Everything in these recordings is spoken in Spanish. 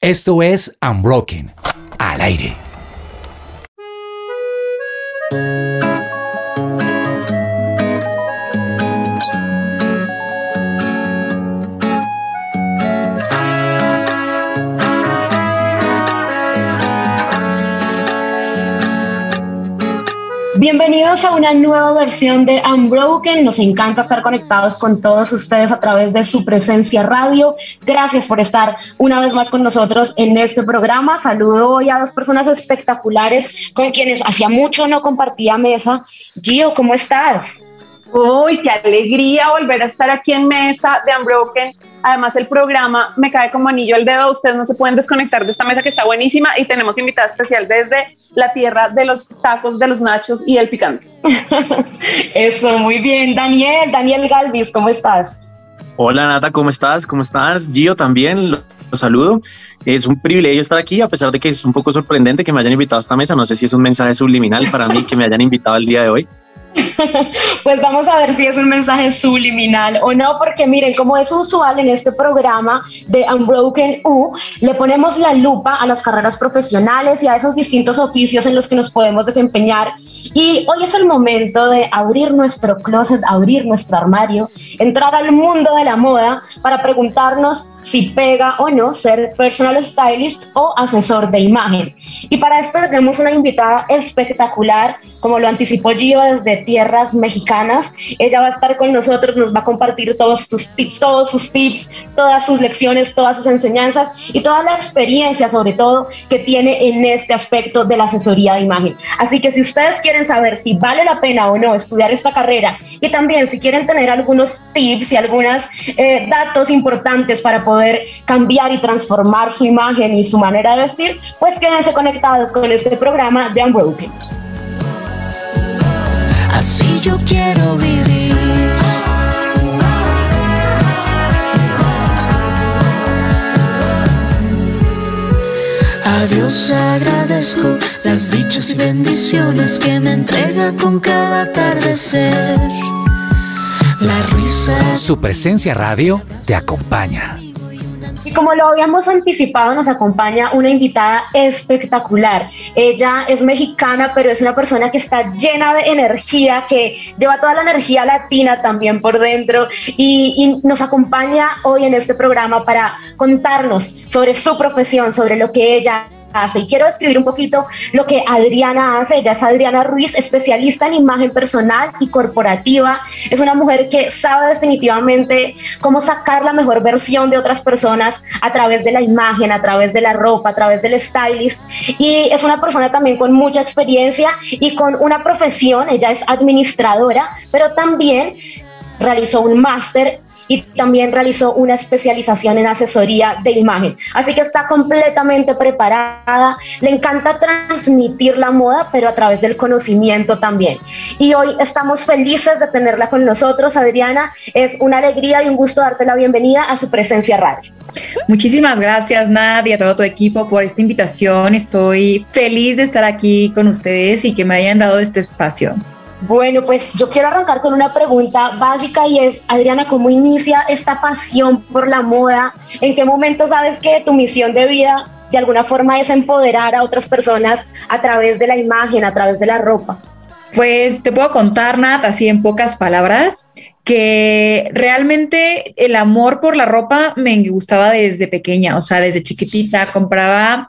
Esto es Unbroken, al aire. Bienvenidos a una nueva versión de Unbroken. Nos encanta estar conectados con todos ustedes a través de su presencia radio. Gracias por estar una vez más con nosotros en este programa. Saludo hoy a dos personas espectaculares con quienes hacía mucho no compartía mesa. Gio, ¿cómo estás? Uy, qué alegría volver a estar aquí en mesa de Unbroken. Además, el programa me cae como anillo al dedo. Ustedes no se pueden desconectar de esta mesa que está buenísima y tenemos invitada especial desde la tierra de los tacos, de los nachos y el picante. Eso, muy bien. Daniel Galvis, ¿cómo estás? Hola Nata, ¿cómo estás? ¿Cómo estás? Gio también, lo saludo. Es un privilegio estar aquí, a pesar de que es un poco sorprendente que me hayan invitado a esta mesa. No sé si es un mensaje subliminal para mí que me hayan invitado el día de hoy. Pues vamos a ver si es un mensaje subliminal o no, porque miren, como es usual en este programa de Unbroken U, le ponemos la lupa a las carreras profesionales y a esos distintos oficios en los que nos podemos desempeñar. Y hoy es el momento de abrir nuestro closet, abrir nuestro armario, entrar al mundo de la moda para preguntarnos si pega o no ser personal stylist o asesor de imagen. Y para esto tenemos una invitada espectacular, como lo anticipó Gio desde tierras mexicanas. Ella va a estar con nosotros, nos va a compartir todos sus tips, todas sus lecciones, todas sus enseñanzas y toda la experiencia, sobre todo, que tiene en este aspecto de la asesoría de imagen. Así que si ustedes quieren saber si vale la pena o no estudiar esta carrera y también si quieren tener algunos tips y algunos datos importantes para poder cambiar y transformar su imagen y su manera de vestir, pues quédense conectados con este programa de Unbroken. Así yo quiero vivir. A Dios agradezco las dichas y bendiciones que me entrega con cada atardecer. La risa. Su presencia radio te acompaña. Y como lo habíamos anticipado, nos acompaña una invitada espectacular. Ella es mexicana, pero es una persona que está llena de energía, que lleva toda la energía latina también por dentro y nos acompaña hoy en este programa para contarnos sobre su profesión, sobre lo que ella hace. Y quiero describir un poquito lo que Adriana hace. Ella es Adriana Ruiz, especialista en imagen personal y corporativa. Es una mujer que sabe definitivamente cómo sacar la mejor versión de otras personas a través de la imagen, a través de la ropa, a través del stylist. Y es una persona también con mucha experiencia y con una profesión. Ella es administradora, pero también realizó un máster y también realizó una especialización en asesoría de imagen. Así que está completamente preparada, le encanta transmitir la moda, pero a través del conocimiento también. Y hoy estamos felices de tenerla con nosotros, Adriana. Es una alegría y un gusto darte la bienvenida a su presencia radio. Muchísimas gracias, Nadia, y a todo tu equipo por esta invitación. Estoy feliz de estar aquí con ustedes y que me hayan dado este espacio. Bueno, pues yo quiero arrancar con una pregunta básica y es, Adriana, ¿cómo inicia esta pasión por la moda? ¿En qué momento sabes que tu misión de vida de alguna forma es empoderar a otras personas a través de la imagen, a través de la ropa? Pues te puedo contar, Nat, así en pocas palabras, que realmente el amor por la ropa me gustaba desde pequeña, o sea, desde chiquitita compraba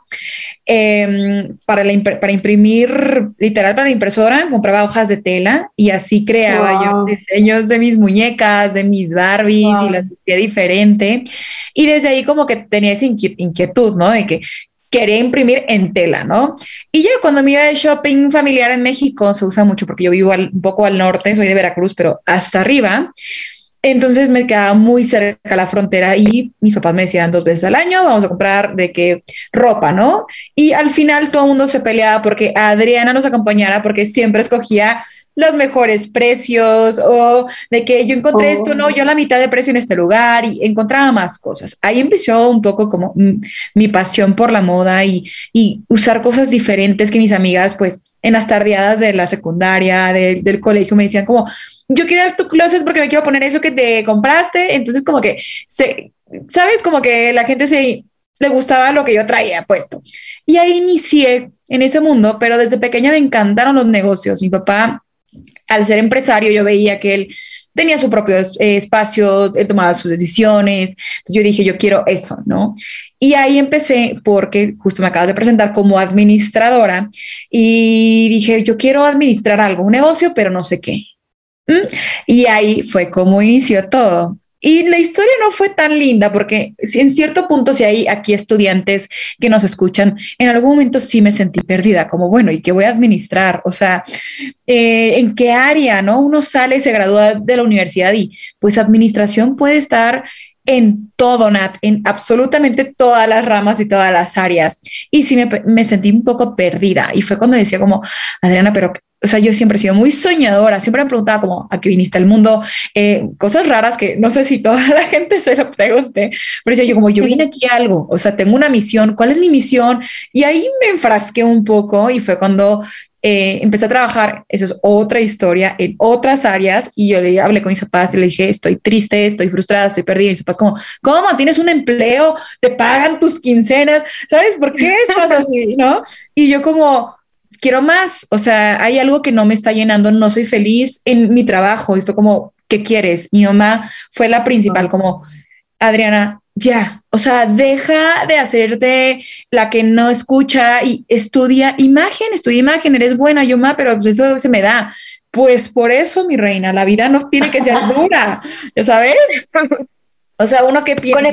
para imprimir, literal para la impresora, compraba hojas de tela y así creaba yo diseños de mis muñecas, de mis Barbies y las vestía diferente. Y desde ahí como que tenía esa inquietud, ¿no? De que quería imprimir en tela, ¿no? Y ya cuando me iba de shopping familiar en México, se usa mucho porque yo vivo un poco al norte, soy de Veracruz, pero hasta arriba. Entonces me quedaba muy cerca la frontera y mis papás me decían 2 veces al año, vamos a comprar de qué ropa, ¿no? Y al final todo el mundo se peleaba porque Adriana nos acompañara porque siempre escogía los mejores precios o de que yo encontré esto, no, yo a la mitad de precio en este lugar y encontraba más cosas. Ahí empezó un poco como mi pasión por la moda y usar cosas diferentes que mis amigas, pues, en las tardeadas de la secundaria, del colegio, me decían como, yo quiero ir a tu closet porque me quiero poner eso que te compraste. Entonces como que, ¿sabes? Como que la gente le gustaba lo que yo traía puesto. Y ahí inicié en ese mundo, pero desde pequeña me encantaron los negocios. Mi papá, al ser empresario, yo veía que él tenía su propio espacio, él tomaba sus decisiones. Entonces yo dije, yo quiero eso, ¿no? Y ahí empecé porque justo me acabas de presentar como administradora y dije, yo quiero administrar algo, un negocio, pero no sé qué. Y ahí fue como inició todo. Y la historia no fue tan linda porque en cierto punto, si hay aquí estudiantes que nos escuchan, en algún momento sí me sentí perdida, como bueno, ¿y qué voy a administrar? O sea, ¿en qué área, no? Uno sale, se gradúa de la universidad y pues administración puede estar en todo, Nat, en absolutamente todas las ramas y todas las áreas. Y sí me sentí un poco perdida. Y fue cuando decía como, Adriana, pero o sea, yo siempre he sido muy soñadora, siempre me preguntaba como, ¿a qué viniste al mundo? Cosas raras que no sé si toda la gente se lo pregunte, pero decía yo como, yo vine aquí a algo, o sea, tengo una misión, ¿cuál es mi misión? Y ahí me enfrasqué un poco y fue cuando empecé a trabajar, eso es otra historia, en otras áreas, y yo le hablé con mis papás y le dije, estoy triste, estoy frustrada, estoy perdida, y mis papás como, ¿cómo mantienes un empleo? ¿Te pagan tus quincenas? ¿Sabes por qué estás así? ¿No? Y yo como, quiero más, o sea, hay algo que no me está llenando, no soy feliz en mi trabajo, y fue como, ¿qué quieres? Mi mamá fue la principal, como, Adriana, ya, o sea, deja de hacerte la que no escucha y estudia imagen, eres buena, yo ma, pero pues eso se me da. Pues por eso, mi reina, la vida no tiene que ser dura, ¿ya sabes? O sea, uno que piensa...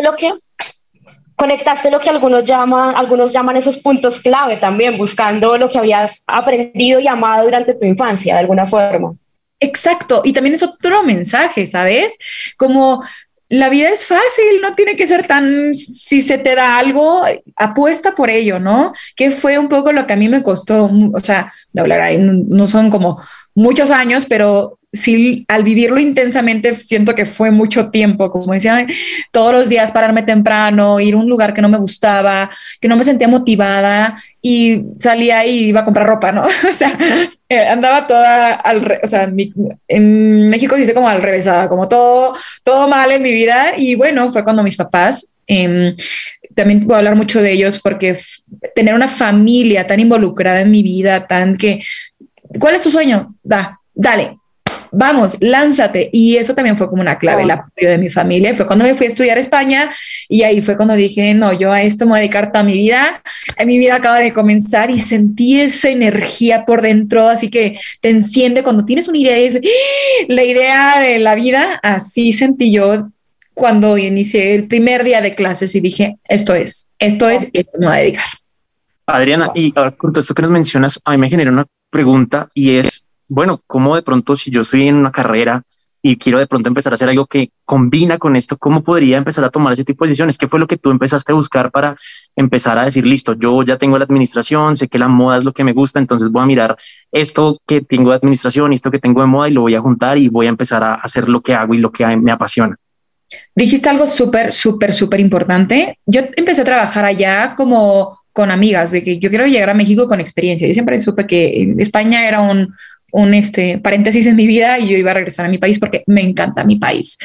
Conectaste lo que algunos llaman esos puntos clave también, buscando lo que habías aprendido y amado durante tu infancia, de alguna forma. Exacto, y también es otro mensaje, ¿sabes? Como la vida es fácil, no tiene que ser tan, si se te da algo, apuesta por ello, ¿no? Que fue un poco lo que a mí me costó, o sea, de hablar ahí, no son como muchos años, pero sí, al vivirlo intensamente, siento que fue mucho tiempo, como decían, todos los días pararme temprano, ir a un lugar que no me gustaba, que no me sentía motivada y salía y iba a comprar ropa, ¿no? O sea, andaba toda o sea, en México se dice como al revésada, como todo mal en mi vida. Y bueno, fue cuando mis papás, también voy a hablar mucho de ellos porque tener una familia tan involucrada en mi vida, tan que, ¿cuál es tu sueño? Dale. Vamos, lánzate. Y eso también fue como una clave, el apoyo de mi familia. Fue cuando me fui a estudiar a España y ahí fue cuando dije, no, yo a esto me voy a dedicar toda mi vida. Mi vida acaba de comenzar y sentí esa energía por dentro, así que te enciende cuando tienes una idea, es la idea de la vida. Así sentí yo cuando inicié el primer día de clases y dije, esto es, y esto me voy a dedicar. Adriana, y ahora con todo esto que nos mencionas, a mí me genera una pregunta y es, bueno, ¿cómo de pronto si yo estoy en una carrera y quiero de pronto empezar a hacer algo que combina con esto, cómo podría empezar a tomar ese tipo de decisiones? ¿Qué fue lo que tú empezaste a buscar para empezar a decir, listo, yo ya tengo la administración, sé que la moda es lo que me gusta, entonces voy a mirar esto que tengo de administración y esto que tengo de moda y lo voy a juntar y voy a empezar a hacer lo que hago y lo que me apasiona? Dijiste algo súper importante. Yo empecé a trabajar allá como con amigas, de que yo quiero llegar a México con experiencia. Yo siempre supe que España era un paréntesis en mi vida y yo iba a regresar a mi país porque me encanta mi país.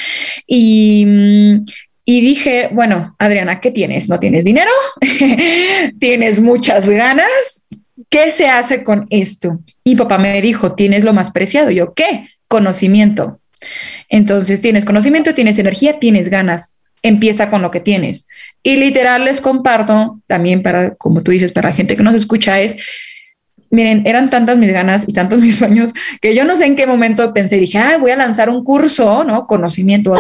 Y dije, bueno, Adriana, ¿qué tienes? ¿No tienes dinero? ¿Tienes muchas ganas? ¿Qué se hace con esto? Y papá me dijo, tienes lo más preciado. Yo, ¿qué? Conocimiento. Entonces, tienes conocimiento, tienes energía, tienes ganas. Empieza con lo que tienes. Y literal les comparto también para, como tú dices, para la gente que nos escucha es, miren, eran tantas mis ganas y tantos mis sueños que yo no sé en qué momento pensé, dije, voy a lanzar un curso, ¿no? Conocimiento.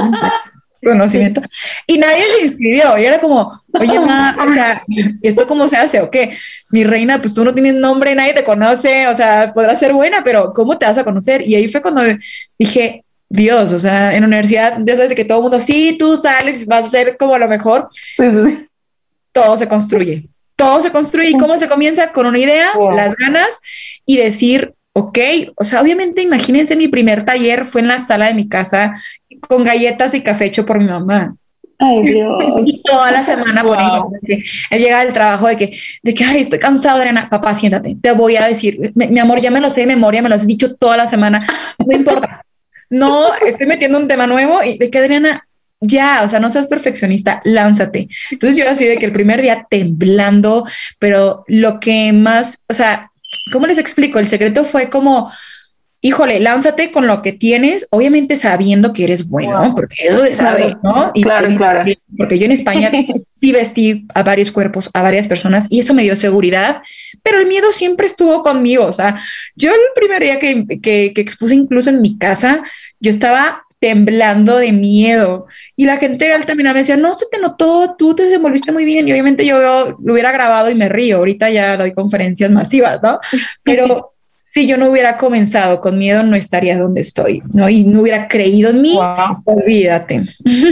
Y nadie se inscribió. Y era como, oye, ma, o sea, ¿esto cómo se hace? ¿O qué? Mi reina, pues tú no tienes nombre, nadie te conoce, o sea, podrás ser buena, pero ¿cómo te vas a conocer? Y ahí fue cuando dije, Dios, o sea, en la universidad ya sabes que todo el mundo, sí, tú sales, vas a ser como lo mejor. Sí. Todo se construye. ¿Y cómo se comienza? Con una idea, las ganas y decir, ok, o sea, obviamente imagínense, mi primer taller fue en la sala de mi casa con galletas y café hecho por mi mamá. Ay, Dios. Y toda la semana poniendo, él llega del trabajo de que, ay, estoy cansado, Adriana, papá, siéntate, te voy a decir, mi amor, ya me lo sé de memoria, me lo has dicho toda la semana, no me importa, no, estoy metiendo un tema nuevo y de que, Adriana, ya, o sea, no seas perfeccionista, lánzate. Entonces yo así de que el primer día temblando, pero lo que más, o sea, ¿cómo les explico? El secreto fue como, híjole, lánzate con lo que tienes, obviamente sabiendo que eres bueno, porque eso de saber, ¿no? Y claro. Porque yo en España sí vestí a varios cuerpos, a varias personas, y eso me dio seguridad, pero el miedo siempre estuvo conmigo. O sea, yo el primer día que expuse incluso en mi casa, yo estaba temblando de miedo, y la gente al terminar me decía, no, se te notó, tú te desenvolviste muy bien, y obviamente yo lo hubiera grabado y me río, ahorita ya doy conferencias masivas, ¿no? Pero si yo no hubiera comenzado con miedo, no estaría donde estoy, ¿no? Y no hubiera creído en mí, olvídate.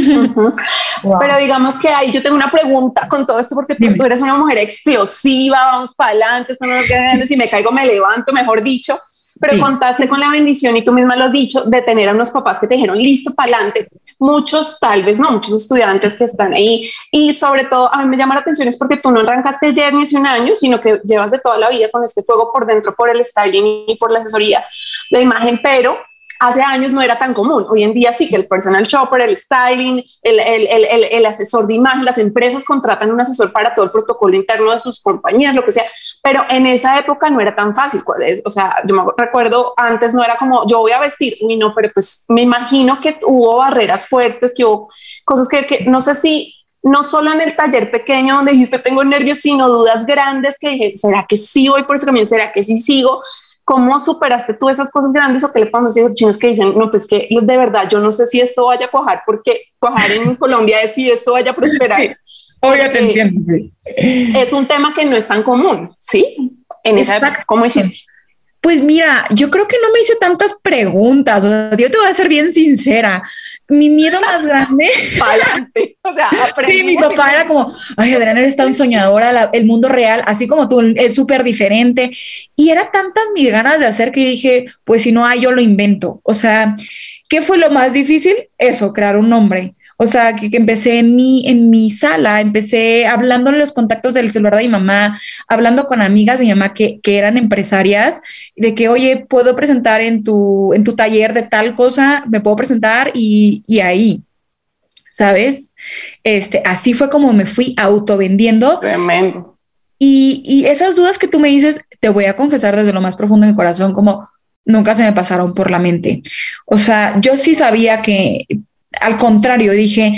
Pero digamos que ahí yo tengo una pregunta con todo esto, porque tú eres una mujer explosiva, vamos para adelante, esto no nos queda grande, si me caigo me levanto, mejor dicho. Pero contaste con la bendición, y tú misma lo has dicho, de tener a unos papás que te dijeron listo para adelante. Muchos, tal vez no, muchos estudiantes que están ahí, y sobre todo a mí me llama la atención es porque tú no arrancaste ayer ni hace un año, sino que llevas de toda la vida con este fuego por dentro, por el styling y por la asesoría de imagen, pero hace años no era tan común. Hoy en día sí que el personal shopper, el styling, el asesor de imagen, las empresas contratan un asesor para todo el protocolo interno de sus compañías, lo que sea, pero en esa época no era tan fácil. O sea, yo me recuerdo antes no era como yo voy a vestir, uy no, pero pues me imagino que hubo barreras fuertes, que hubo cosas que no sé si no solo en el taller pequeño donde dijiste tengo nervios, sino dudas grandes que dije, ¿será que sí voy por ese camino? ¿Será que sí sigo? ¿Cómo superaste tú esas cosas grandes, o qué le podemos decir a los chinos que dicen, no, pues que de verdad yo no sé si esto vaya a cuajar, porque cuajar en Colombia es si esto vaya a prosperar? Oiga, te entiendo. Sí. Es un tema que no es tan común, ¿sí? En esa época, ¿cómo hiciste? Pues mira, yo creo que no me hice tantas preguntas. O sea, yo te voy a ser bien sincera. Mi miedo más grande. Adelante. O sea, sí, mi papá era como, ay, Adriana, eres tan soñadora, el mundo real, así como tú, es súper diferente. Y era tantas mis ganas de hacer que dije, pues si no hay, yo lo invento. O sea, ¿qué fue lo más difícil? Eso, crear un nombre. O sea, que empecé en mi sala, empecé hablando en los contactos del celular de mi mamá, hablando con amigas de mi mamá que eran empresarias, de que, oye, puedo presentar en tu taller de tal cosa, me puedo presentar y ahí, ¿sabes? Así fue como me fui autovendiendo. Tremendo. Y esas dudas que tú me dices, te voy a confesar desde lo más profundo de mi corazón, como nunca se me pasaron por la mente. O sea, yo sí sabía que, al contrario, dije,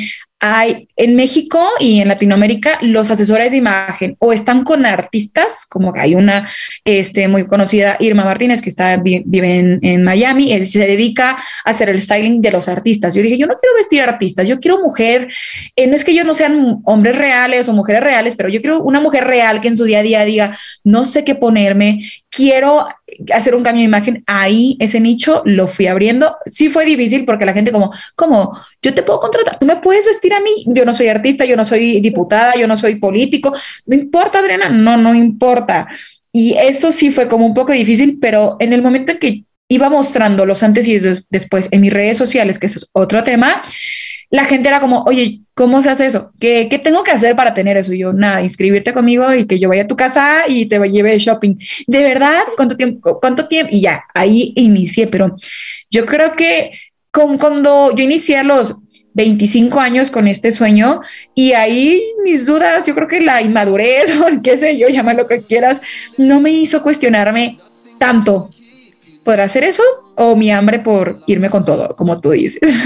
en México y en Latinoamérica, los asesores de imagen o están con artistas, como que hay una muy conocida, Irma Martínez, que vive en Miami, se dedica a hacer el styling de los artistas. Yo dije, yo no quiero vestir artistas, yo quiero mujer, no es que ellos no sean hombres reales o mujeres reales, pero yo quiero una mujer real que en su día a día diga, no sé qué ponerme, quiero hacer un cambio de imagen. Ahí ese nicho lo fui abriendo. Sí fue difícil porque la gente como yo te puedo contratar, tú me puedes vestir a mí, yo no soy artista, yo no soy diputada, yo no soy político, no importa, Adriana, no importa. Y eso sí fue como un poco difícil, pero en el momento en que iba mostrando los antes y después en mis redes sociales, que eso es otro tema, la gente era como, oye, ¿cómo se hace eso? ¿Qué tengo que hacer para tener eso? Y yo, nada, inscribirte conmigo y que yo vaya a tu casa y te lleve shopping. ¿De verdad? ¿Cuánto tiempo? Y ya, ahí inicié, pero yo creo que cuando yo inicié a los 25 años con este sueño, y ahí mis dudas, yo creo que la inmadurez o qué sé yo, llama lo que quieras, no me hizo cuestionarme tanto. ¿Podrá hacer eso? O mi hambre por irme con todo, como tú dices.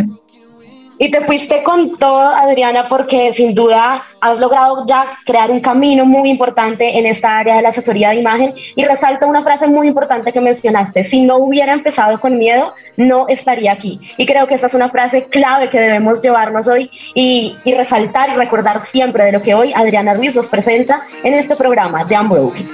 Y te fuiste con todo, Adriana, porque sin duda has logrado ya crear un camino muy importante en esta área de la asesoría de imagen. Y resalta una frase muy importante que mencionaste: si no hubiera empezado con miedo, no estaría aquí. Y creo que esa es una frase clave que debemos llevarnos hoy y resaltar y recordar siempre de lo que hoy Adriana Ruiz nos presenta en este programa de Unbroken.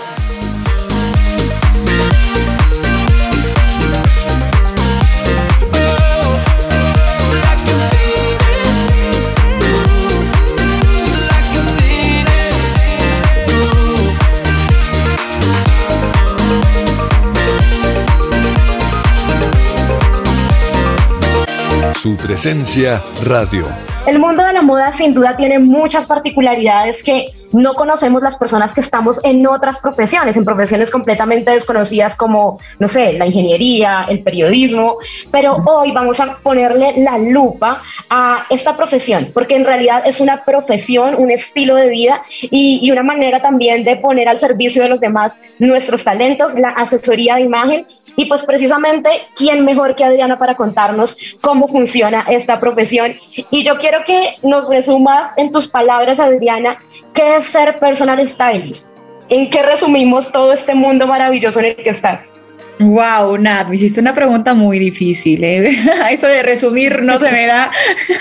Su presencia radio. El mundo de la moda sin duda tiene muchas particularidades que no conocemos las personas que estamos en otras profesiones, en profesiones completamente desconocidas como, no sé, la ingeniería, el periodismo, pero hoy vamos a ponerle la lupa a esta profesión, porque en realidad es una profesión, un estilo de vida y una manera también de poner al servicio de los demás nuestros talentos, la asesoría de imagen. Y pues precisamente, ¿quién mejor que Adriana para contarnos cómo funciona esta profesión? Y yo quiero que nos resumas en tus palabras, Adriana, ¿qué es ser personal stylist? ¿En qué resumimos todo este mundo maravilloso en el que estás? Wow, Nat, me hiciste una pregunta muy difícil, ¿eh? Eso de resumir no se me da.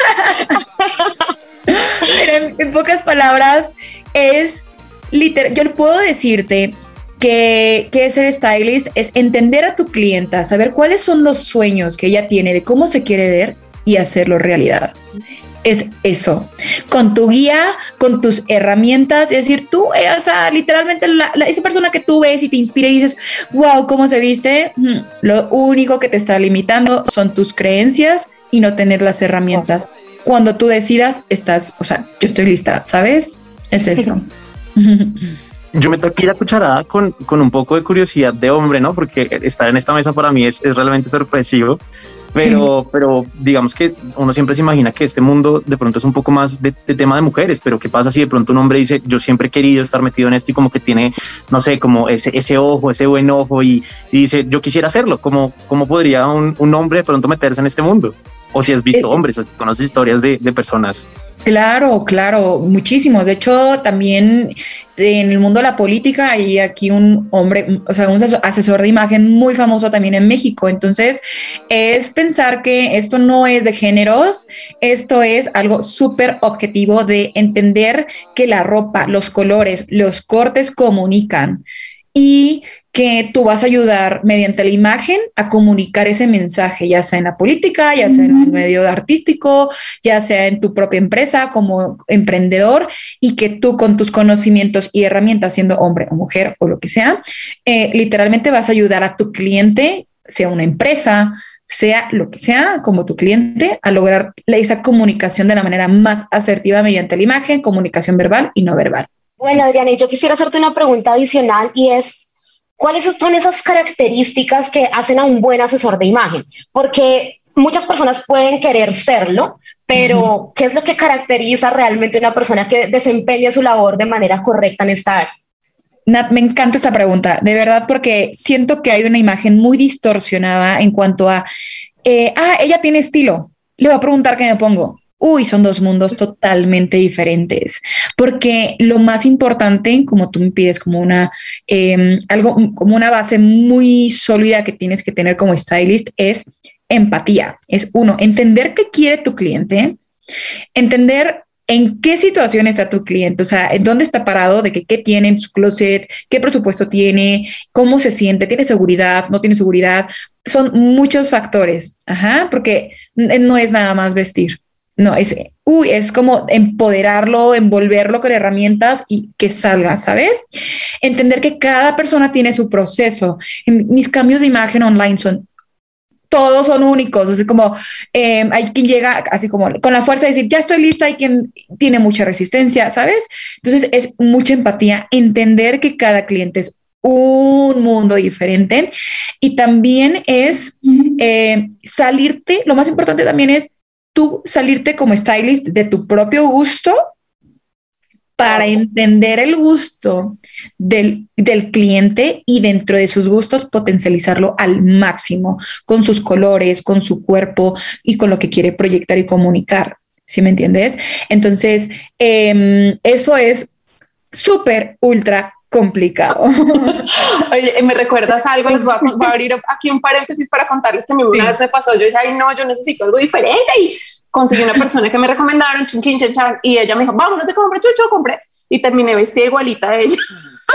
Pero en pocas palabras, es literal. Yo puedo decirte que ser stylist es entender a tu clienta, saber cuáles son los sueños que ella tiene, de cómo se quiere ver y hacerlo realidad. Es eso, con tu guía, con tus herramientas, es decir, tú, o sea, literalmente esa persona que tú ves y te inspira y dices, wow, ¿cómo se viste? Lo único que te está limitando son tus creencias y no tener las herramientas. Cuando tú decidas, o sea, yo estoy lista, ¿sabes? Es eso. Yo me toqué la cucharada con un poco de curiosidad de hombre, ¿no? Porque estar en esta mesa para mí es realmente sorpresivo, pero digamos que uno siempre se imagina que este mundo de pronto es un poco más de tema de mujeres, pero ¿qué pasa si de pronto un hombre dice, yo siempre he querido estar metido en esto y como que tiene, no sé, como ese ojo, ese buen ojo y dice, yo quisiera hacerlo? ¿Cómo podría un hombre de pronto meterse en este mundo? O si has visto hombres, o si conoces historias de personas. Claro, muchísimos. De hecho, también en el mundo de la política hay aquí un hombre, o sea, un asesor de imagen muy famoso también en México. Entonces, es pensar que esto no es de géneros, esto es algo súper objetivo de entender que la ropa, los colores, los cortes comunican y que tú vas a ayudar mediante la imagen a comunicar ese mensaje, ya sea en la política, ya sea en el medio artístico, ya sea en tu propia empresa como emprendedor, y que tú con tus conocimientos y herramientas, siendo hombre o mujer o lo que sea, literalmente vas a ayudar a tu cliente, sea una empresa, sea lo que sea, como tu cliente, a lograr esa comunicación de la manera más asertiva mediante la imagen, comunicación verbal y no verbal. Bueno, Adriana, y yo quisiera hacerte una pregunta adicional y es, ¿cuáles son esas características que hacen a un buen asesor de imagen? Porque muchas personas pueden querer serlo, pero ¿qué es lo que caracteriza realmente a una persona que desempeña su labor de manera correcta en esta área? Nat, me encanta esta pregunta, de verdad, porque siento que hay una imagen muy distorsionada en cuanto a, ella tiene estilo, le voy a preguntar qué me pongo. Uy, son dos mundos totalmente diferentes, porque lo más importante, como tú me pides, como como una base muy sólida que tienes que tener como stylist, es empatía. Es uno, entender qué quiere tu cliente, entender en qué situación está tu cliente, o sea, en dónde está parado, de qué tiene en su closet, qué presupuesto tiene, cómo se siente, tiene seguridad, no tiene seguridad. Son muchos factores, porque no es nada más vestir. No, es como empoderarlo, envolverlo con herramientas y que salga, ¿sabes? Entender que cada persona tiene su proceso. Mis cambios de imagen online todos son únicos, así como hay quien llega así como con la fuerza de decir, ya estoy lista, hay quien tiene mucha resistencia, ¿sabes? Entonces es mucha empatía, entender que cada cliente es un mundo diferente y también es salirte, lo más importante también es tú salirte como stylist de tu propio gusto para entender el gusto del cliente y dentro de sus gustos potencializarlo al máximo con sus colores, con su cuerpo y con lo que quiere proyectar y comunicar. ¿Sí me entiendes? Entonces, eso es súper, ultra complicado. Oye, me recuerdas algo, les voy a abrir aquí un paréntesis para contarles que a mí una vez me pasó, yo dije, ay no, yo necesito algo diferente y conseguí una persona que me recomendaron, chin, y ella me dijo, vámonos de comprar, yo compré y terminé vestida igualita a ella.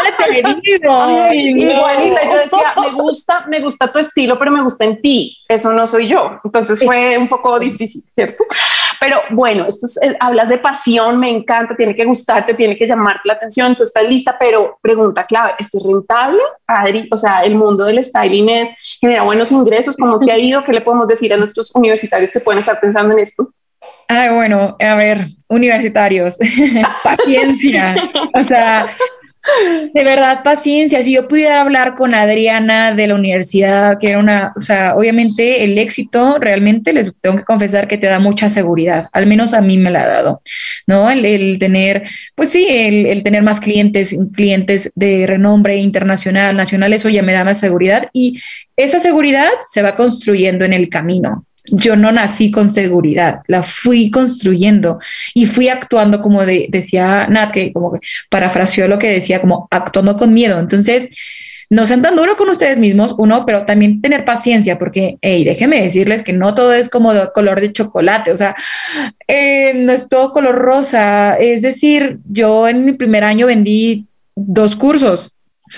Igualita, yo decía, me gusta tu estilo, pero me gusta en ti, eso no soy yo. Entonces fue un poco difícil, ¿cierto? Pero bueno, hablas de pasión, me encanta, tiene que gustarte, tiene que llamarte la atención, tú estás lista, pero pregunta clave, ¿esto es rentable, Adri? O sea, el mundo del styling genera buenos ingresos, ¿cómo te ha ido? ¿Qué le podemos decir a nuestros universitarios que pueden estar pensando en esto? Ay, bueno, a ver, universitarios, paciencia, o sea, de verdad, paciencia. Si yo pudiera hablar con Adriana de la universidad, que era una, o sea, obviamente el éxito realmente les tengo que confesar que te da mucha seguridad, al menos a mí me la ha dado, ¿no? El tener, pues sí, el tener más clientes, clientes de renombre internacional, nacional, eso ya me da más seguridad y esa seguridad se va construyendo en el camino. Yo no nací con seguridad, la fui construyendo y fui actuando como decía Nat, que como que parafraseó lo que decía, como actuando con miedo. Entonces, no sean tan duros con ustedes mismos, uno, pero también tener paciencia, porque, hey, déjenme decirles que no todo es como de color de chocolate, o sea, no es todo color rosa. Es decir, yo en mi primer año vendí 2 cursos.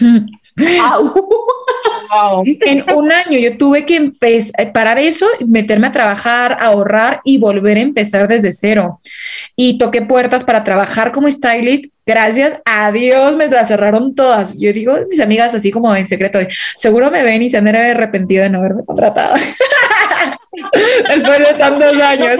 Au. Wow. En un año yo tuve que parar eso, meterme a trabajar, ahorrar y volver a empezar desde cero. Y toqué puertas para trabajar como stylist. Gracias a Dios me las cerraron todas. Yo digo, mis amigas así como en secreto, seguro me ven y se han arrepentido de no haberme contratado. Después de tantos años.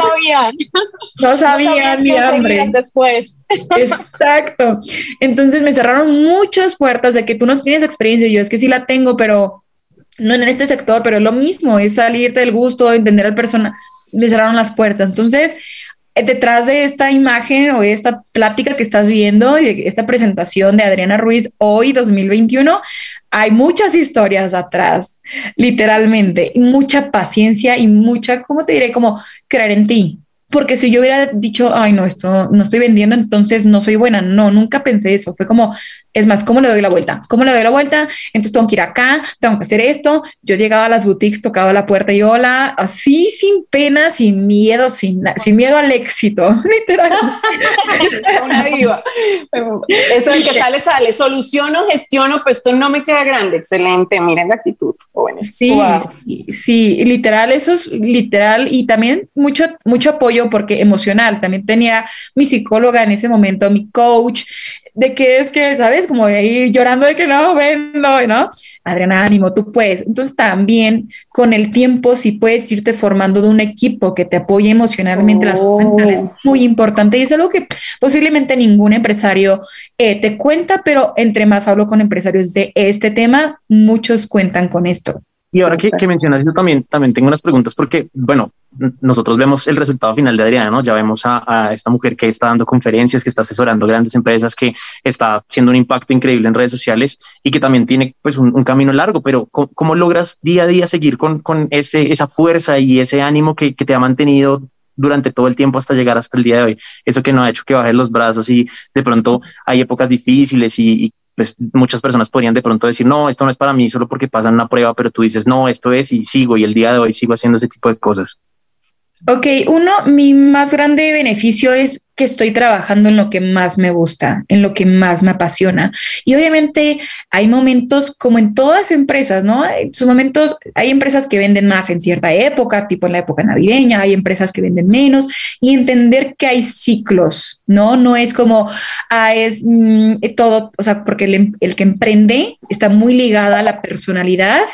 No sabían ni hambre. Después. Exacto. Entonces me cerraron muchas puertas de que tú no tienes experiencia. Y yo es que sí la tengo, pero no en este sector, pero es lo mismo, es salirte del gusto, entender al persona. Me cerraron las puertas. Entonces, detrás de esta imagen o de esta plática que estás viendo, de esta presentación de Adriana Ruiz hoy, 2021, hay muchas historias atrás, literalmente, y mucha paciencia y mucha, ¿cómo te diré? Como creer en ti. Porque si yo hubiera dicho, ay, no, esto no estoy vendiendo, entonces no soy buena. No, nunca pensé eso. Fue como, es más, ¿cómo le doy la vuelta? ¿Cómo le doy la vuelta? Entonces tengo que ir acá, tengo que hacer esto. Yo llegaba a las boutiques, tocaba la puerta y hola, así sin pena, sin miedo, sin miedo al éxito, literal. Una diva. Eso de que sale, soluciono, gestiono, pues esto no me queda grande. Excelente, miren la actitud. Jóvenes. Sí, wow. Sí, literal, eso es literal y también mucho apoyo porque emocional. También tenía mi psicóloga en ese momento, mi coach, de que es que, ¿sabes? Como de ir llorando de que no vendo, ¿no? Adriana, ánimo, tú puedes. Entonces también con el tiempo sí puedes irte formando de un equipo que te apoye emocionalmente, la salud mental es muy importante y es algo que posiblemente ningún empresario te cuenta, pero entre más hablo con empresarios de este tema, muchos cuentan con esto. Y ahora que mencionas eso, también tengo unas preguntas porque, bueno, nosotros vemos el resultado final de Adriana, ¿no? Ya vemos a esta mujer que está dando conferencias, que está asesorando grandes empresas, que está haciendo un impacto increíble en redes sociales y que también tiene pues un camino largo, pero ¿cómo logras día a día seguir con esa fuerza y ese ánimo que te ha mantenido durante todo el tiempo hasta llegar hasta el día de hoy? Eso que no ha hecho que bajes los brazos y de pronto hay épocas difíciles y pues muchas personas podrían de pronto decir, no, esto no es para mí solo porque pasan una prueba, pero tú dices, no, esto es y sigo y el día de hoy sigo haciendo ese tipo de cosas. Ok, mi más grande beneficio es que estoy trabajando en lo que más me gusta, en lo que más me apasiona. Y obviamente hay momentos como en todas empresas, ¿no? En sus momentos hay empresas que venden más en cierta época, tipo en la época navideña, hay empresas que venden menos y entender que hay ciclos, ¿no? No es como, es todo, o sea, porque el que emprende está muy ligada a la personalidad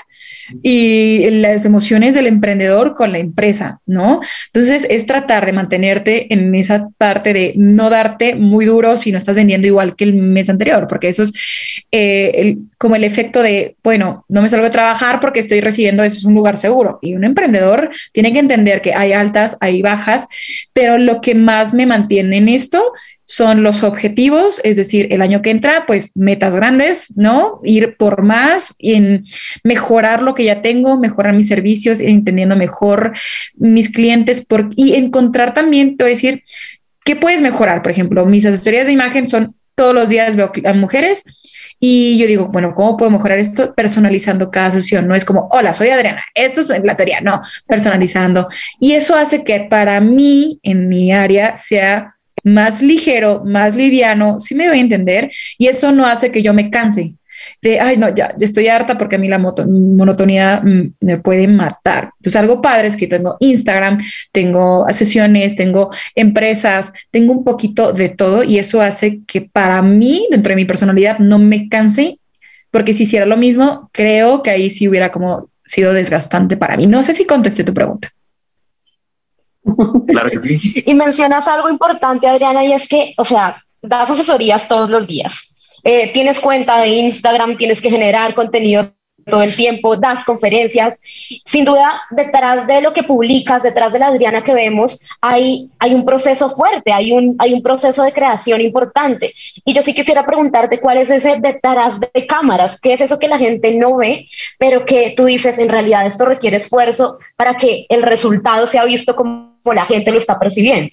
y las emociones del emprendedor con la empresa, ¿no? Entonces es tratar de mantenerte en esa parte de no darte muy duro si no estás vendiendo igual que el mes anterior, porque eso es como el efecto de, bueno, no me salgo de trabajar porque estoy recibiendo, eso es un lugar seguro. Y un emprendedor tiene que entender que hay altas, hay bajas, pero lo que más me mantiene en esto son los objetivos, es decir, el año que entra, pues metas grandes, ¿no? Ir por más, en mejorar lo que ya tengo, mejorar mis servicios, entendiendo mejor mis clientes y encontrar también, te voy a decir, ¿qué puedes mejorar? Por ejemplo, mis asesorías de imagen son todos los días veo a mujeres y yo digo, bueno, ¿cómo puedo mejorar esto? Personalizando cada sesión. No es como, hola, soy Adriana, esto es la teoría, no, personalizando. Y eso hace que para mí, en mi área, sea más ligero, más liviano, sí me voy a entender, y eso no hace que yo me canse de, ay, no, ya estoy harta porque a mí la monotonía me puede matar. Entonces, algo padre es que tengo Instagram, tengo sesiones, tengo empresas, tengo un poquito de todo, y eso hace que para mí, dentro de mi personalidad, no me canse, porque si hiciera lo mismo, creo que ahí sí hubiera como sido desgastante para mí. No sé si contesté tu pregunta. Claro que sí. Y mencionas algo importante, Adriana, y es que, o sea, das asesorías todos los días. Tienes cuenta de Instagram, tienes que generar contenido todo el tiempo, das conferencias. Sin duda, detrás de lo que publicas, detrás de la Adriana que vemos, hay un proceso fuerte, hay un proceso de creación importante. Y yo sí quisiera preguntarte cuál es ese detrás de cámaras, qué es eso que la gente no ve, pero que tú dices, en realidad esto requiere esfuerzo para que el resultado sea visto como la gente lo está percibiendo.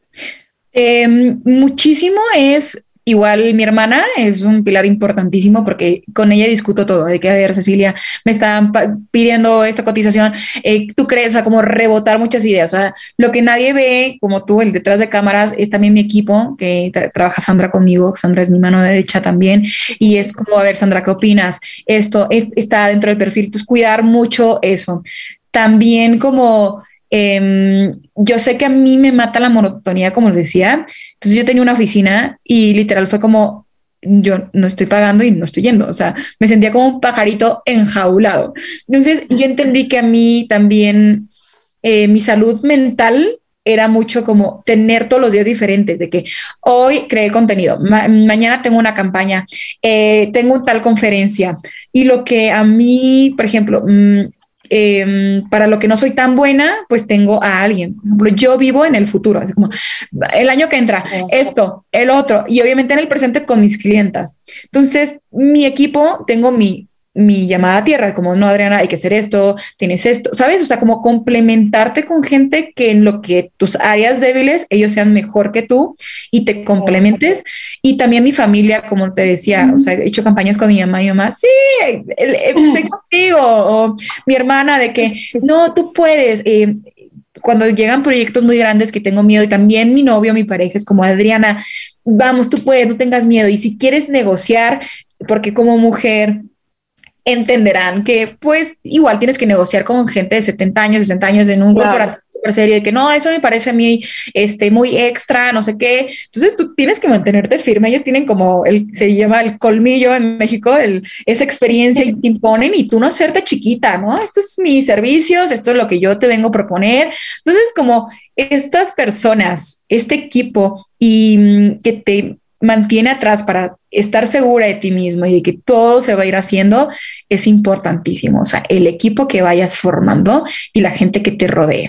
Muchísimo es... Igual mi hermana es un pilar importantísimo porque con ella discuto todo, de que, a ver, Cecilia, me están pidiendo esta cotización, tú crees, o sea, como rebotar muchas ideas, o sea, lo que nadie ve, como tú, el detrás de cámaras, es también mi equipo, que trabaja Sandra conmigo, Sandra es mi mano derecha también, y es como, a ver, Sandra, ¿qué opinas? Esto está dentro del perfil, entonces cuidar mucho eso. También como... yo sé que a mí me mata la monotonía, como les decía. Entonces yo tenía una oficina y literal fue como, yo no estoy pagando y no estoy yendo. O sea, me sentía como un pajarito enjaulado. Entonces yo entendí que a mí también mi salud mental era mucho como tener todos los días diferentes, de que hoy creé contenido, mañana tengo una campaña, tengo tal conferencia. Y lo que a mí, por ejemplo... para lo que no soy tan buena, pues tengo a alguien. Por ejemplo, yo vivo en el futuro, así como el año que entra, esto, el otro, y obviamente en el presente con mis clientas. Entonces, mi equipo, tengo mi llamada a tierra, como no, Adriana, hay que hacer esto, tienes esto, ¿sabes? O sea, como complementarte con gente que en lo que tus áreas débiles, ellos sean mejor que tú y te complementes. Y también mi familia, como te decía, o sea, he hecho campañas con mi mamá, sí, estoy contigo, o mi hermana de que, no, tú puedes, cuando llegan proyectos muy grandes que tengo miedo, y también mi novio, mi pareja es como, Adriana, vamos, tú puedes, no tengas miedo, y si quieres negociar, porque como mujer entenderán que pues igual tienes que negociar con gente de 70 años, 60 años en un corporativo súper serio de que no, eso me parece a mí muy extra, no sé qué. Entonces tú tienes que mantenerte firme. Ellos tienen como se llama el colmillo en México, esa experiencia y te imponen y tú no hacerte chiquita, ¿no? Estos es mis servicios, esto es lo que yo te vengo a proponer. Entonces como estas personas, este equipo y que te mantiene atrás para estar segura de ti mismo y de que todo se va a ir haciendo es importantísimo. O sea, el equipo que vayas formando y la gente que te rodee.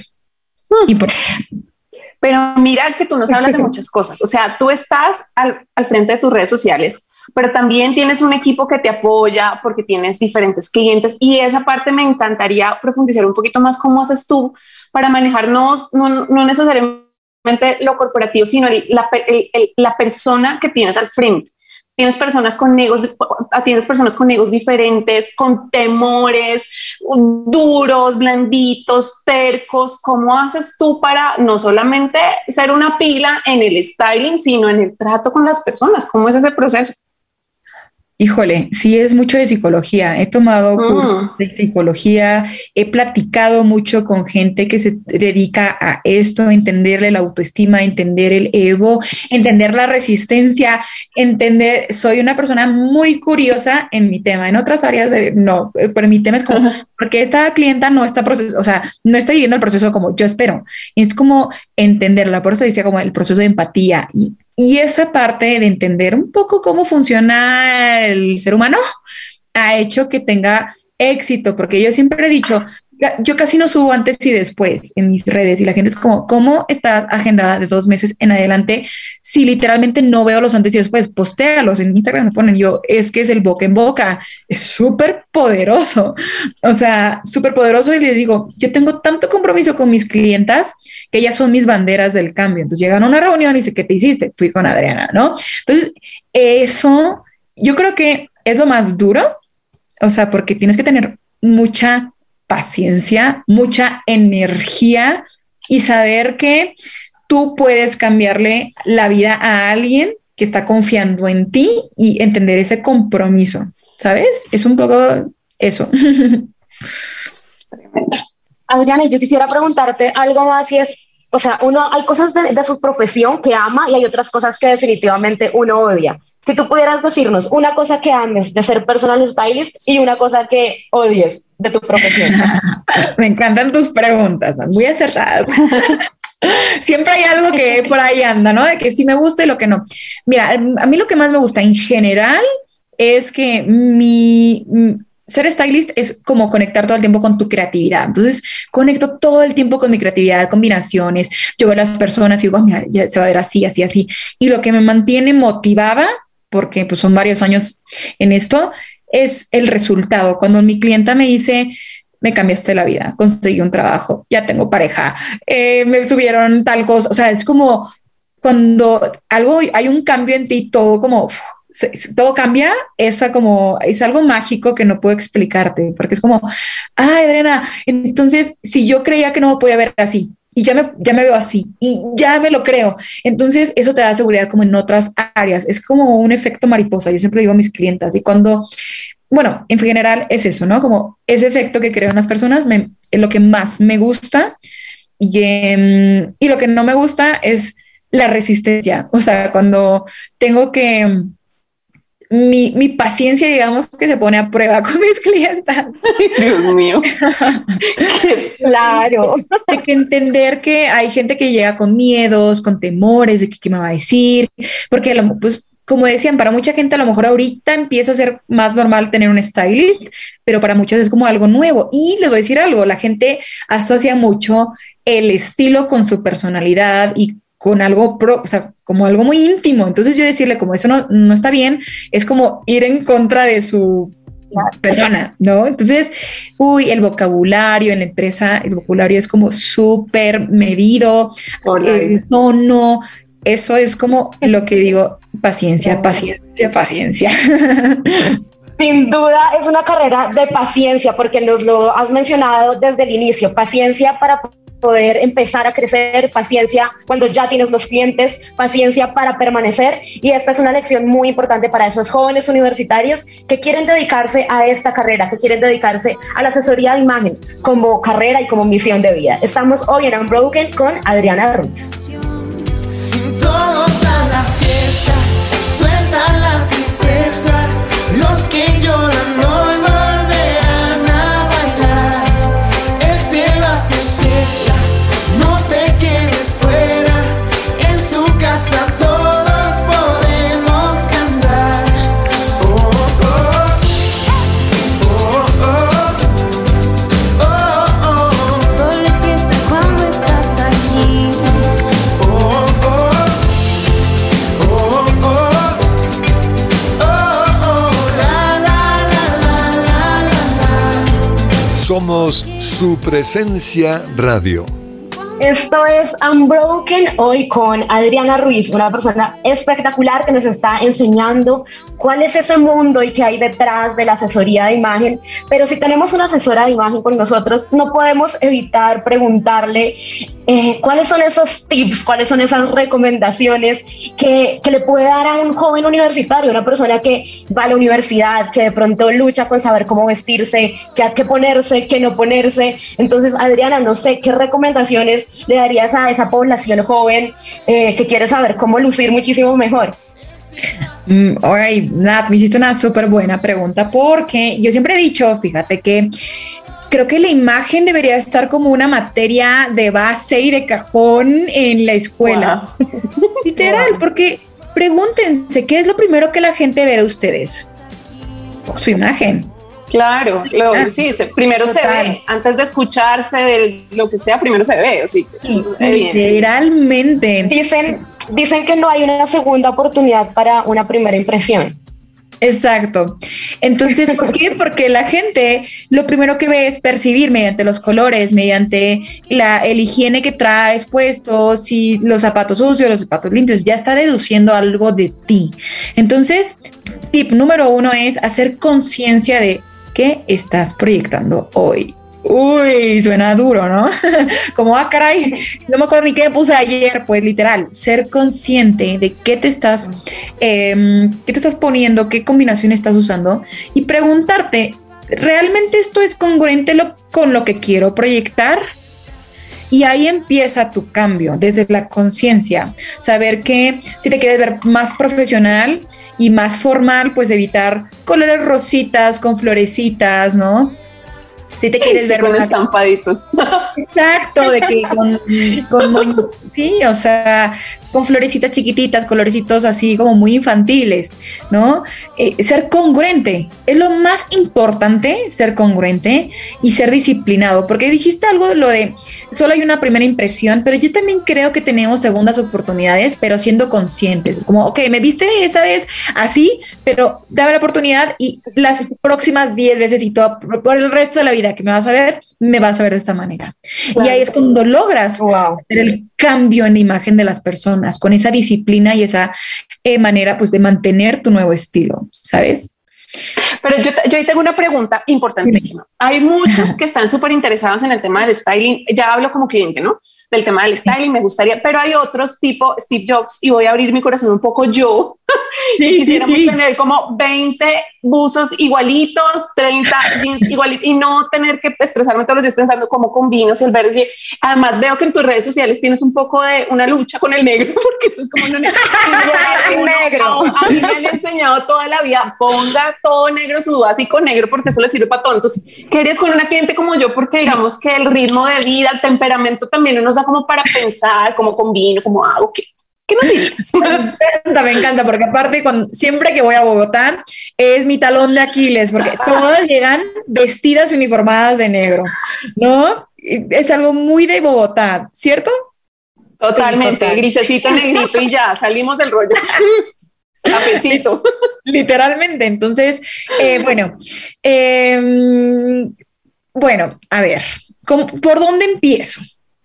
Pero mira que tú nos hablas de muchas cosas. O sea, tú estás al frente de tus redes sociales, pero también tienes un equipo que te apoya porque tienes diferentes clientes y esa parte me encantaría profundizar un poquito más. ¿Cómo haces tú para manejarnos, no necesariamente lo corporativo, sino la persona que tienes al frente? Tienes personas con egos diferentes, con temores duros, blanditos, tercos. ¿Cómo haces tú para no solamente ser una pila en el styling, sino en el trato con las personas? ¿Cómo es ese proceso? Híjole, sí es mucho de psicología. He tomado cursos de psicología, he platicado mucho con gente que se dedica a esto, entenderle la autoestima, entender el ego, entender la resistencia, soy una persona muy curiosa en mi tema. En otras áreas no, pero mi tema es como, porque esta clienta no está no está viviendo el proceso como yo espero. Es como entenderla, por eso decía como el proceso de empatía y esa parte de entender un poco cómo funciona el ser humano ha hecho que tenga éxito, porque yo siempre he dicho, yo casi no subo antes y después en mis redes y la gente es como, ¿cómo está agendada de 2 meses en adelante? Si literalmente no veo los antes y después, postéalos en Instagram, me ponen es que es el boca en boca, es súper poderoso, o sea, súper poderoso y le digo, yo tengo tanto compromiso con mis clientas que ellas son mis banderas del cambio, entonces llegan a una reunión y dice, ¿qué te hiciste? Fui con Adriana, ¿no? Entonces, eso yo creo que es lo más duro, o sea, porque tienes que tener mucha paciencia, mucha energía y saber que tú puedes cambiarle la vida a alguien que está confiando en ti y entender ese compromiso, ¿sabes? Es un poco eso. Adriana, yo quisiera preguntarte algo más y es, o sea, hay cosas de su profesión que ama y hay otras cosas que definitivamente uno odia. Si tú pudieras decirnos una cosa que ames de ser personal stylist y una cosa que odies de tu profesión. Me encantan tus preguntas, muy acertadas. Siempre hay algo que por ahí anda, ¿no? De que sí me gusta y lo que no. Mira, a mí lo que más me gusta en general es que ser stylist es como conectar todo el tiempo con tu creatividad. Entonces, conecto todo el tiempo con mi creatividad, combinaciones. Yo veo a las personas y digo, mira, ya se va a ver así, así, así. Y lo que me mantiene motivada, porque pues son varios años en esto, es el resultado. Cuando mi clienta me dice, me cambiaste la vida, conseguí un trabajo, ya tengo pareja, me subieron tal cosa, o sea, es como cuando hay un cambio en ti, todo como todo cambia, es algo mágico que no puedo explicarte, porque es como, ay, Adriana, entonces si yo creía que no me podía ver así, y ya me veo así, y ya me lo creo, entonces eso te da seguridad como en otras áreas, es como un efecto mariposa, yo siempre digo a mis clientas, y bueno, en general es eso, ¿no? Como ese efecto que creo en las personas es lo que más me gusta y lo que no me gusta es la resistencia. O sea, cuando tengo que... Mi paciencia, digamos, que se pone a prueba con mis clientas. Dios mío. Claro. Hay que entender que hay gente que llega con miedos, con temores de que qué me va a decir, porque pues como decían, para mucha gente a lo mejor ahorita empieza a ser más normal tener un stylist, pero para muchos es como algo nuevo. Y les voy a decir algo, la gente asocia mucho el estilo con su personalidad y con algo o sea, como algo muy íntimo. Entonces yo decirle como eso no está bien, es como ir en contra de su persona, ¿no? Entonces, el vocabulario en la empresa, el vocabulario es como súper medido, el tono. Eso es como lo que digo, paciencia. Sin duda es una carrera de paciencia, porque nos lo has mencionado desde el inicio, paciencia para poder empezar a crecer, paciencia cuando ya tienes los clientes, paciencia para permanecer, y esta es una lección muy importante para esos jóvenes universitarios que quieren dedicarse a esta carrera, que quieren dedicarse a la asesoría de imagen como carrera y como misión de vida. Estamos hoy en Unbroken con Adriana Ruiz. Todos a la fiesta, suelta la tristeza, los que lloran hoy volverán a bailar, el cielo hace fiesta, no te quedes fuera, en su casa todos podemos cantar. Oh, oh, oh, oh, oh, oh. Solo es fiesta cuando estás aquí. Oh, oh. Somos su presencia radio. Esto es Unbroken, hoy con Adriana Ruiz, una persona espectacular que nos está enseñando cuál es ese mundo y qué hay detrás de la asesoría de imagen. Pero si tenemos una asesora de imagen con nosotros, no podemos evitar preguntarle cuáles son esos tips, cuáles son esas recomendaciones que le puede dar a un joven universitario, una persona que va a la universidad, que de pronto lucha con saber cómo vestirse, qué ponerse, qué no ponerse. Entonces, Adriana, no sé, ¿qué recomendaciones le darías a esa población joven que quiere saber cómo lucir muchísimo mejor? Nat, me hiciste una súper buena pregunta, porque yo siempre he dicho, fíjate que creo que la imagen debería estar como una materia de base y de cajón en la escuela. Wow. Literal, wow. Porque pregúntense, ¿qué es lo primero que la gente ve de ustedes? Su imagen. Claro, sí, primero total. Se ve, antes de escucharse de lo que sea, primero se ve, o sí, literalmente. Dicen que no hay una segunda oportunidad para una primera impresión. Exacto. Entonces, ¿por qué? Porque la gente lo primero que ve es percibir mediante los colores, mediante el higiene que traes puesto, si los zapatos sucios, los zapatos limpios, ya está deduciendo algo de ti. Entonces, tip número 1 es hacer conciencia de qué estás proyectando hoy. Uy, suena duro, ¿no? Como, caray, no me acuerdo ni qué puse ayer. Pues literal, ser consciente de qué te estás poniendo, qué combinación estás usando y preguntarte, ¿realmente esto es congruente con lo que quiero proyectar? Y ahí empieza tu cambio, desde la conciencia. Saber que si te quieres ver más profesional y más formal, pues evitar colores rositas con florecitas, ¿no? Si te quieres ver con más estampaditos. exacto, de que sí, o sea, con florecitas chiquititas, colorecitos así como muy infantiles, ¿no? Ser congruente, es lo más importante, ser congruente y ser disciplinado, porque dijiste algo de lo de solo hay una primera impresión, pero yo también creo que tenemos segundas oportunidades, pero siendo conscientes, es como, ok, me viste esa vez así, pero dame la oportunidad y las próximas 10 veces y todo, por el resto de la vida que me vas a ver de esta manera. Claro. Y ahí es cuando logras hacer el cambio en la imagen de las personas, con esa disciplina y esa manera pues de mantener tu nuevo estilo, ¿sabes? Pero yo ahí tengo una pregunta importantísima. Hay muchos que están súper interesados en el tema del styling. Ya hablo como cliente, ¿no? Del tema del styling, me gustaría, pero hay otros tipo Steve Jobs, y voy a abrir mi corazón un poco yo. Quisiéramos tener como 20 buzos igualitos, 30 jeans igualitos, y no tener que estresarme todos los días pensando cómo combino, si el verde, si... Además veo que en tus redes sociales tienes un poco de una lucha con el negro, porque tú es como no negro. A mí me han enseñado toda la vida, ponga todo negro, su básico negro, porque eso le sirve para tontos. ¿Qué eres con una cliente como yo? Porque digamos que el ritmo de vida, el temperamento también nos da como para pensar, cómo combino, cómo hago, ¿qué nos dirías? Me encanta, porque aparte siempre que voy a Bogotá es mi talón de Aquiles, porque todas llegan vestidas uniformadas de negro, ¿no? Es algo muy de Bogotá, ¿cierto? Totalmente, grisecito, negrito y ya, salimos del rollo. Cafecito. Literalmente, entonces, bueno, a ver, ¿por dónde empiezo?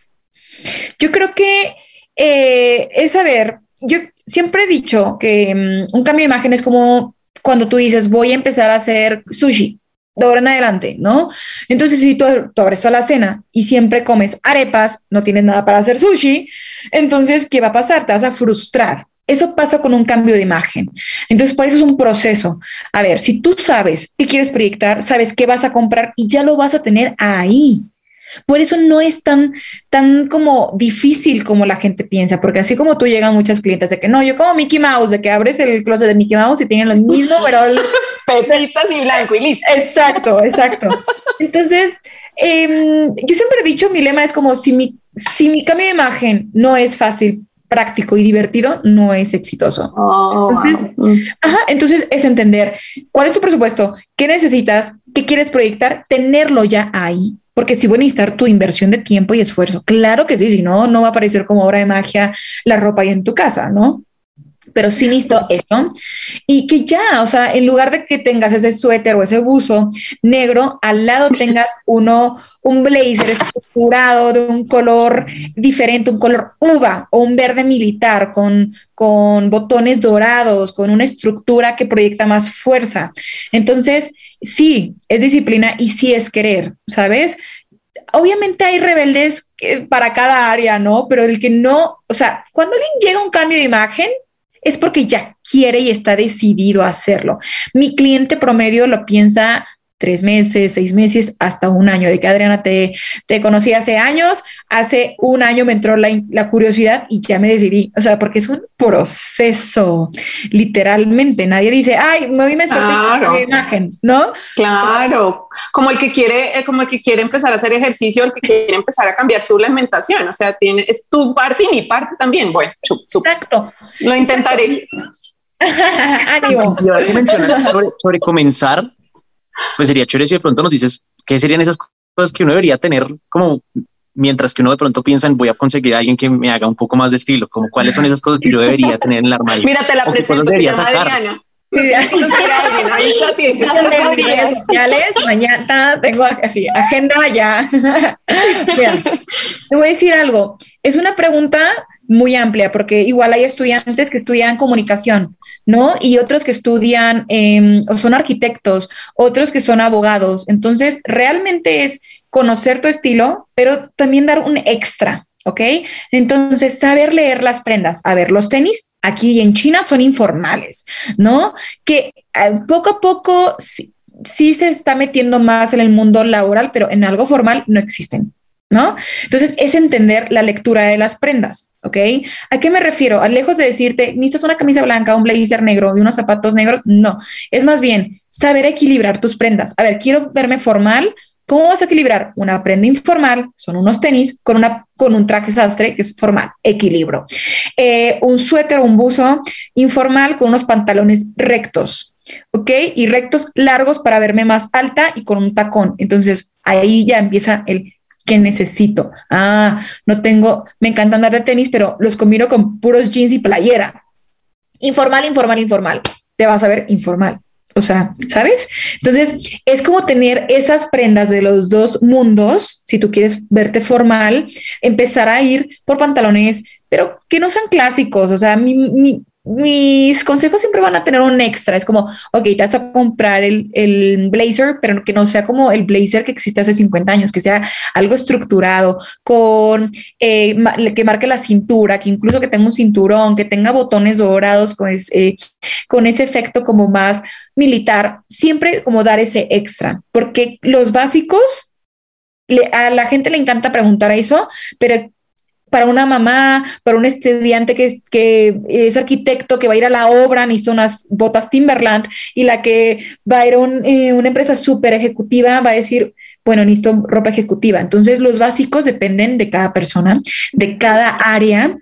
Yo creo que es saber, yo siempre he dicho que un cambio de imagen es como cuando tú dices voy a empezar a hacer sushi de ahora en adelante, ¿no? Entonces si tú abres toda la cena y siempre comes arepas, no tienes nada para hacer sushi, entonces ¿qué va a pasar? Te vas a frustrar. Eso pasa con un cambio de imagen. Entonces, por eso es un proceso. A ver, si tú sabes qué quieres proyectar, sabes qué vas a comprar y ya lo vas a tener ahí. Por eso no es tan como difícil como la gente piensa, porque así como tú llegan muchas clientes de que no, yo como Mickey Mouse, de que abres el closet de Mickey Mouse y tienen lo mismo, pero pepitas y blanco y listo. Exacto. Entonces, yo siempre he dicho, mi lema es como si mi cambio de imagen no es fácil, práctico y divertido, no es exitoso. Entonces es entender cuál es tu presupuesto, qué necesitas, qué quieres proyectar, tenerlo ya ahí. Porque sí voy a necesitar tu inversión de tiempo y esfuerzo. Claro que sí, si no, no va a parecer como obra de magia la ropa ahí en tu casa, ¿no? Pero sí necesito esto. Y que ya, o sea, en lugar de que tengas ese suéter o ese buzo negro, al lado tengas un blazer estructurado de un color diferente, un color uva o un verde militar con botones dorados, con una estructura que proyecta más fuerza. Entonces, sí, es disciplina y sí es querer, ¿sabes? Obviamente hay rebeldes para cada área, ¿no? Pero el que no, o sea, cuando alguien llega a un cambio de imagen, es porque ya quiere y está decidido a hacerlo. Mi cliente promedio lo piensa 3 meses, 6 meses, hasta 1 año. De que Adriana te conocí hace años, hace 1 año me entró la curiosidad y ya me decidí. O sea, porque es un proceso, literalmente. Nadie dice, ay, me desperté con mi imagen, ¿no? Claro, como el que quiere empezar a hacer ejercicio, el que quiere empezar a cambiar su alimentación. O sea, es tu parte y mi parte también. Bueno, exacto. Lo intentaré. Ánimo. Yo mencionar sobre comenzar. Pues sería chévere si de pronto nos dices qué serían esas cosas que uno debería tener como mientras que uno de pronto piensa en voy a conseguir a alguien que me haga un poco más de estilo, como cuáles son esas cosas que yo debería tener en el armario. Mira, te la presento, se llama Adriana. Ahí la tienes. En redes sociales, mañana tengo así, agenda ya. Mira, te voy a decir algo, es una pregunta muy amplia, porque igual hay estudiantes que estudian comunicación, ¿no? Y otros que estudian o son arquitectos, otros que son abogados. Entonces, realmente es conocer tu estilo, pero también dar un extra, ¿ok? Entonces, saber leer las prendas. A ver, los tenis aquí en China son informales, ¿no? Que poco a poco sí se está metiendo más en el mundo laboral, pero en algo formal no existen, ¿no? Entonces, es entender la lectura de las prendas, ¿ok? ¿A qué me refiero? Lejos de decirte, necesitas una camisa blanca, un blazer negro y unos zapatos negros, no. Es más bien saber equilibrar tus prendas. A ver, quiero verme formal ¿Cómo vas a equilibrar una prenda informal, son unos tenis, con un traje sastre que es formal? Equilibrio. Un suéter o un buzo informal con unos pantalones rectos, ¿ok? Y rectos largos para verme más alta y con un tacón. Entonces, ahí ya empieza el ¿qué necesito? No tengo, me encanta andar de tenis, pero los combino con puros jeans y playera. Informal, informal, informal. Te vas a ver informal. O sea, ¿sabes? Entonces, es como tener esas prendas de los dos mundos, si tú quieres verte formal, empezar a ir por pantalones, pero que no sean clásicos. O sea, mis consejos siempre van a tener un extra. Es como, ok, te vas a comprar el blazer, pero que no sea como el blazer que existe hace 50 años, que sea algo estructurado, que marque la cintura, que incluso que tenga un cinturón, que tenga botones dorados con ese efecto como más militar. Siempre como dar ese extra, porque los básicos, a la gente le encanta preguntar eso, pero para una mamá, para un estudiante que es arquitecto, que va a ir a la obra, necesita unas botas Timberland, y la que va a ir a una empresa súper ejecutiva va a decir, bueno, necesito ropa ejecutiva. Entonces, los básicos dependen de cada persona, de cada área,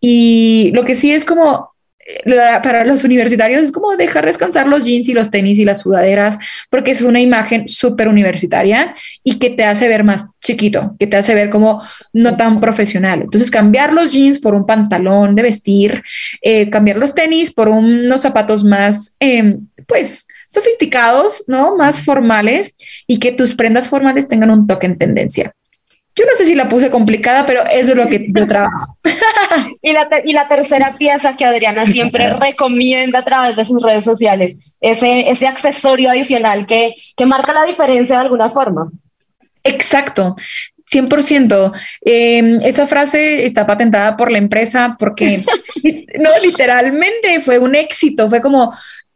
y lo que sí es como para los universitarios es como dejar descansar los jeans y los tenis y las sudaderas, porque es una imagen súper universitaria y que te hace ver más chiquito, que te hace ver como no tan profesional. Entonces, cambiar los jeans por un pantalón de vestir, cambiar los tenis por unos zapatos más, pues, sofisticados, ¿no? Más formales, y que tus prendas formales tengan un toque en tendencia. Yo no sé si la puse complicada, pero eso es lo que yo trabajo. Y la tercera pieza que Adriana siempre recomienda a través de sus redes sociales, ese accesorio adicional que marca la diferencia de alguna forma. Exacto. 100%. Esa frase está patentada por la empresa porque no, literalmente fue un éxito. Fue como,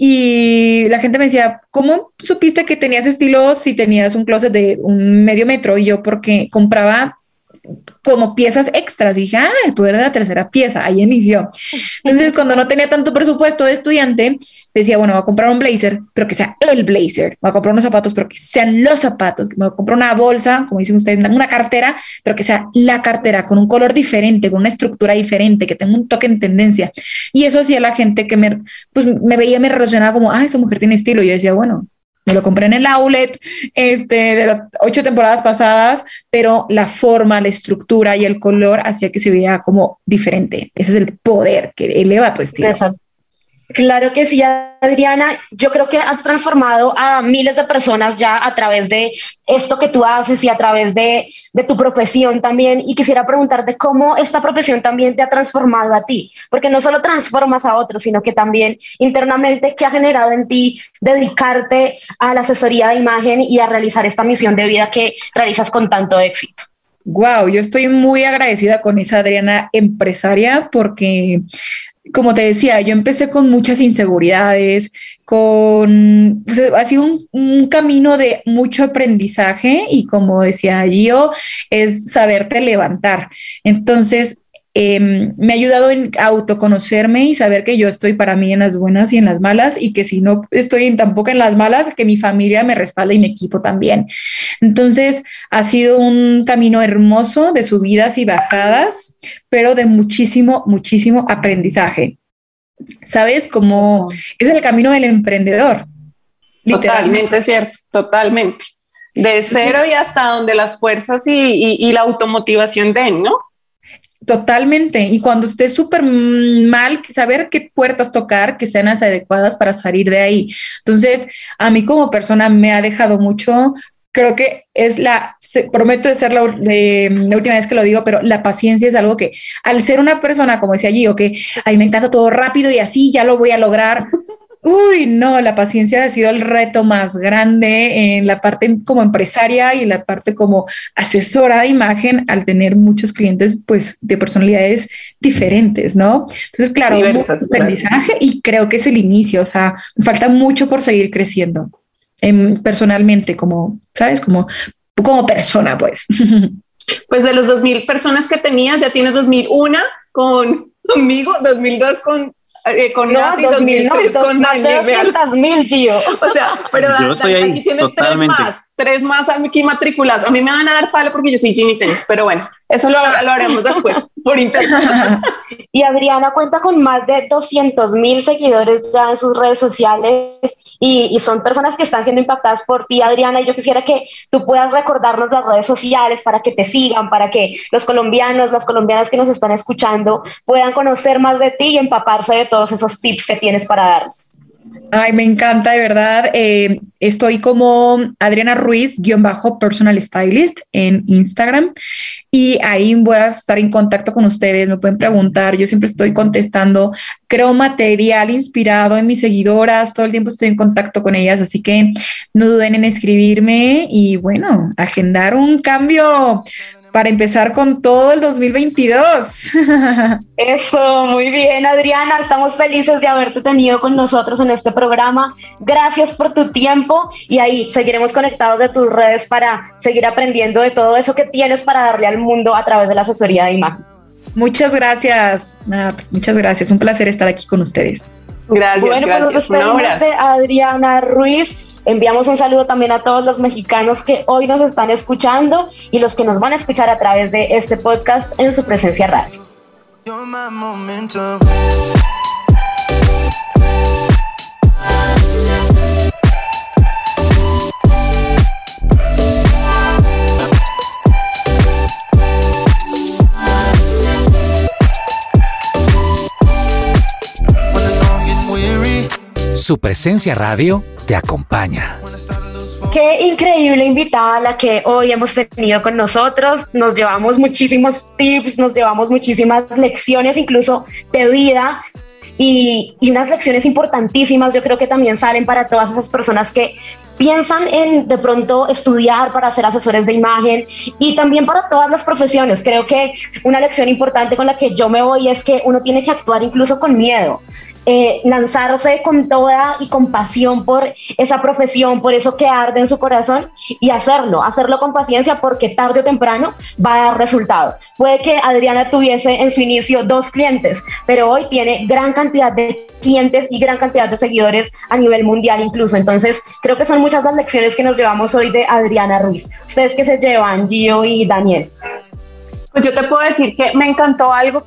y la gente me decía, ¿cómo supiste que tenías estilo si tenías un closet de 1/2 metro? Y yo, porque compraba como piezas extras. Y dije, el poder de la tercera pieza, ahí inició. Entonces, cuando no tenía tanto presupuesto de estudiante, decía, bueno, voy a comprar un blazer, pero que sea el blazer. Voy a comprar unos zapatos, pero que sean los zapatos. Me voy a comprar una bolsa, como dicen ustedes, una cartera, pero que sea la cartera, con un color diferente, con una estructura diferente, que tenga un toque en tendencia. Y eso hacía la gente que me veía, me relacionaba como, esa mujer tiene estilo. Y yo decía, bueno, me lo compré en el outlet de las 8 temporadas pasadas, pero la forma, la estructura y el color hacía que se veía como diferente. Ese es el poder que eleva tu estilo. Exacto. Claro que sí, Adriana. Yo creo que has transformado a miles de personas ya a través de esto que tú haces y a través de tu profesión también. Y quisiera preguntarte cómo esta profesión también te ha transformado a ti, porque no solo transformas a otros, sino que también internamente, ¿qué ha generado en ti dedicarte a la asesoría de imagen y a realizar esta misión de vida que realizas con tanto éxito? Wow, yo estoy muy agradecida con esa Adriana empresaria porque, como te decía, yo empecé con muchas inseguridades, ha sido un camino de mucho aprendizaje y, como decía Gio, es saberte levantar. Entonces, me ha ayudado en autoconocerme y saber que yo estoy para mí en las buenas y en las malas, y que si no estoy tampoco en las malas, que mi familia me respalda y mi equipo también. Entonces, ha sido un camino hermoso de subidas y bajadas, pero de muchísimo, muchísimo aprendizaje. ¿Sabes? Como es el camino del emprendedor. Totalmente cierto, totalmente. De cero y hasta donde las fuerzas y la automotivación den, ¿no? Totalmente. Y cuando estés súper mal, saber qué puertas tocar que sean las adecuadas para salir de ahí. Entonces, a mí como persona me ha dejado mucho. Creo que prometo de ser la última vez que lo digo, pero la paciencia es algo que, al ser una persona, como decía Gio, que me encanta todo rápido y así ya lo voy a lograr. Uy, no, la paciencia ha sido el reto más grande en la parte como empresaria y en la parte como asesora de imagen, al tener muchos clientes, pues, de personalidades diferentes, ¿no? Entonces, claro, diversas, aprendizaje, claro. Y creo que es el inicio. O sea, me falta mucho por seguir creciendo personalmente, como, ¿sabes? Como persona, pues. Pues de los 2,000 personas que tenías, ya tienes 2,001 conmigo, 2,002 con con No, Nati, 2003 con Dani. 200.000, Gio. O sea, pero Yo estoy ahí, aquí tienes totalmente. tres más aquí matriculados. A mí me van a dar palo porque yo soy Jimmy Tennis, pero bueno, eso lo haremos después por internet. Y Adriana cuenta con más de 200.000 seguidores ya en sus redes sociales y son personas que están siendo impactadas por ti, Adriana, y yo quisiera que tú puedas recordarnos las redes sociales para que te sigan, para que los colombianos, las colombianas que nos están escuchando puedan conocer más de ti y empaparse de todos esos tips que tienes para darnos. Ay, me encanta, de verdad. Estoy como Adriana Ruiz, _personal stylist en Instagram y ahí voy a estar en contacto con ustedes. Me pueden preguntar, yo siempre estoy contestando, creo material inspirado en mis seguidoras, todo el tiempo estoy en contacto con ellas, así que no duden en escribirme y bueno, agendar un cambio para empezar con todo el 2022. Eso, muy bien, Adriana. Estamos felices de haberte tenido con nosotros en este programa. Gracias por tu tiempo y ahí seguiremos conectados de tus redes para seguir aprendiendo de todo eso que tienes para darle al mundo a través de la asesoría de imagen. Muchas gracias, Nat, muchas gracias. Un placer estar aquí con ustedes. Gracias, Bueno, gracias. pues nos despedimos de Adriana Ruiz. Enviamos un saludo también a todos los mexicanos que hoy nos están escuchando y los que nos van a escuchar a través de este podcast en Su Presencia Radio. You're my momentum. Su Presencia Radio te acompaña. Qué increíble invitada la que hoy hemos tenido con nosotros. Nos llevamos muchísimos tips, nos llevamos muchísimas lecciones, incluso de vida, y unas lecciones importantísimas. Yo creo que también salen para todas esas personas que piensan en de pronto estudiar para ser asesores de imagen y también para todas las profesiones. Creo que una lección importante con la que yo me voy es que uno tiene que actuar incluso con miedo. Lanzarse con toda y con pasión por esa profesión, por eso que arde en su corazón y hacerlo con paciencia porque tarde o temprano va a dar resultado. Puede que Adriana tuviese en su inicio 2 clientes, pero hoy tiene gran cantidad de clientes y gran cantidad de seguidores a nivel mundial incluso. Entonces creo que son muchas las lecciones que nos llevamos hoy de Adriana Ruiz. ¿Ustedes qué se llevan, Gio y Daniel? Pues yo te puedo decir que me encantó algo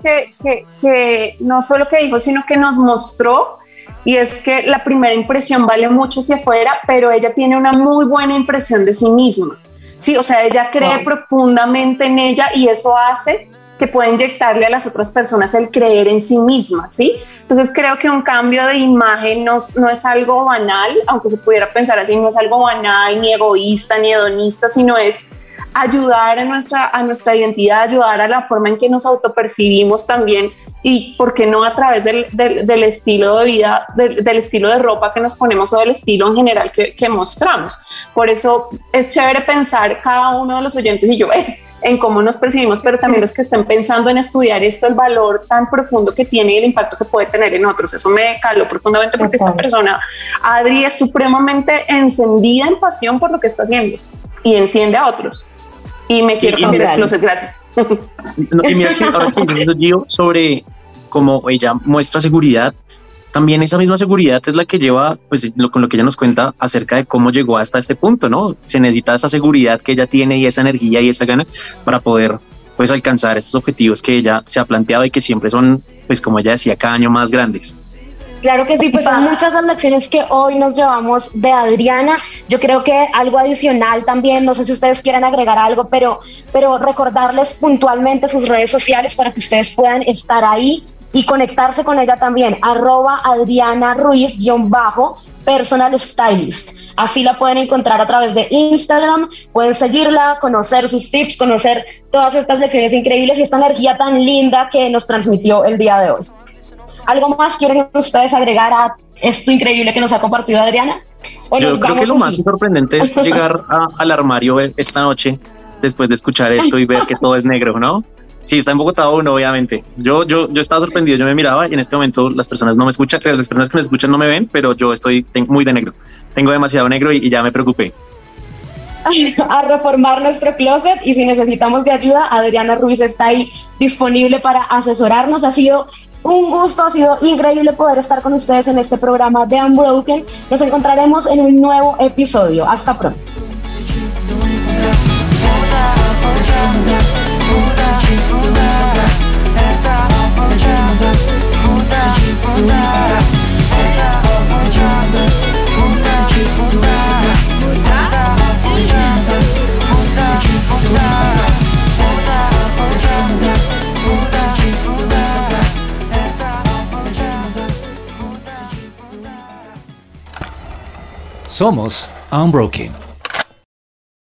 que no solo que dijo, sino que nos mostró, y es que la primera impresión vale mucho hacia afuera, pero ella tiene una muy buena impresión de sí misma. Sí, o sea, ella cree profundamente en ella y eso hace que pueda inyectarle a las otras personas el creer en sí misma, ¿sí? Entonces creo que un cambio de imagen no es algo banal, aunque se pudiera pensar así, no es algo banal, ni egoísta, ni hedonista, sino es ayudar a nuestra identidad, ayudar a la forma en que nos autopercibimos también y, ¿por qué no?, a través del estilo de vida, del estilo de ropa que nos ponemos o del estilo en general que mostramos. Por eso es chévere pensar cada uno de los oyentes y yo en cómo nos percibimos, pero también los que estén pensando en estudiar esto, el valor tan profundo que tiene y el impacto que puede tener en otros. Eso me caló profundamente porque esta persona, Adri, es supremamente encendida en pasión por lo que está haciendo y enciende a otros. Y me quiero cambiar de closet, gracias. No, y mira que ahora que dices, Gio, sobre cómo ella muestra seguridad, también esa misma seguridad es la que lleva, pues con lo que ella nos cuenta acerca de cómo llegó hasta este punto, ¿no? Se necesita esa seguridad que ella tiene y esa energía y esa gana para poder, pues, alcanzar estos objetivos que ella se ha planteado y que siempre son, pues, como ella decía, cada año más grandes. Claro que sí, pues son muchas las lecciones que hoy nos llevamos de Adriana. Yo creo que algo adicional también, no sé si ustedes quieran agregar algo, pero recordarles puntualmente sus redes sociales para que ustedes puedan estar ahí y conectarse con ella también, @Adriana Ruiz _personal stylist. Así la pueden encontrar a través de Instagram, pueden seguirla, conocer sus tips, conocer todas estas lecciones increíbles y esta energía tan linda que nos transmitió el día de hoy. ¿Algo más quieren ustedes agregar a esto increíble que nos ha compartido Adriana? Yo creo que lo más sorprendente es llegar al armario esta noche después de escuchar esto y ver que todo es negro, ¿no? Sí, está en Bogotá uno, obviamente. Yo estaba sorprendido, yo me miraba y en este momento las personas no me escuchan, las personas que me escuchan no me ven, pero yo estoy muy de negro. Tengo demasiado negro y ya me preocupé. A reformar nuestro closet, y si necesitamos de ayuda, Adriana Ruiz está ahí disponible para asesorarnos. Ha sido Un gusto, ha sido increíble poder estar con ustedes en este programa de Unbroken. Nos encontraremos en un nuevo episodio. Hasta pronto. Somos Unbroken.